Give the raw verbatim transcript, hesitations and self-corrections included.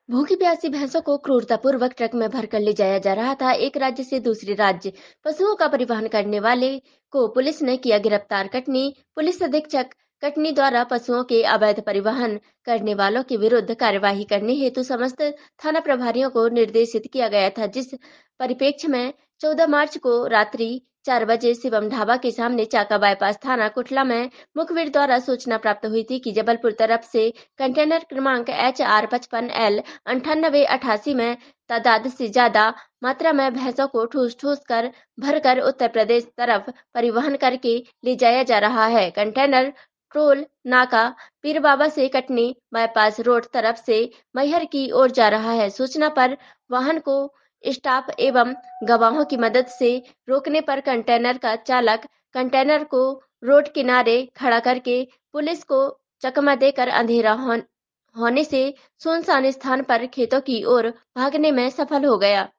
भूखी प्यासी भैंसों को क्रूरतापूर्वक ट्रक में भरकर ले जाया जा रहा था। एक राज्य से दूसरे राज्य पशुओं का परिवहन करने वाले को पुलिस ने किया गिरफ्तार। कटनी पुलिस अधीक्षक कटनी द्वारा पशुओं के अवैध परिवहन करने वालों के विरुद्ध कार्यवाही करने हेतु समस्त थाना प्रभारियों को निर्देशित किया गया था। जिस परिप्रेक्ष्य में चौदह मार्च को रात्रि चार बजे शिवम ढाबा के सामने चाका बाईपास थाना कुटला में मुखबिर द्वारा सूचना प्राप्त हुई थी कि जबलपुर तरफ से कंटेनर क्रमांक एच आर पचपन एल अंठानबे अठासी में तादाद से ज्यादा मात्रा में भैंसों को ठूस ठूस कर भरकर उत्तर प्रदेश तरफ परिवहन करके ले जाया जा रहा है। कंटेनर ट्रोल नाका पीर बाबा से कटनी बाईपास रोड तरफ से मैहर की ओर जा रहा है। सूचना पर वाहन को स्टाफ एवं गवाहों की मदद से रोकने पर कंटेनर का चालक कंटेनर को रोड किनारे खड़ा करके पुलिस को चकमा देकर अंधेरा हो, होने से सुनसान स्थान पर खेतों की ओर भागने में सफल हो गया।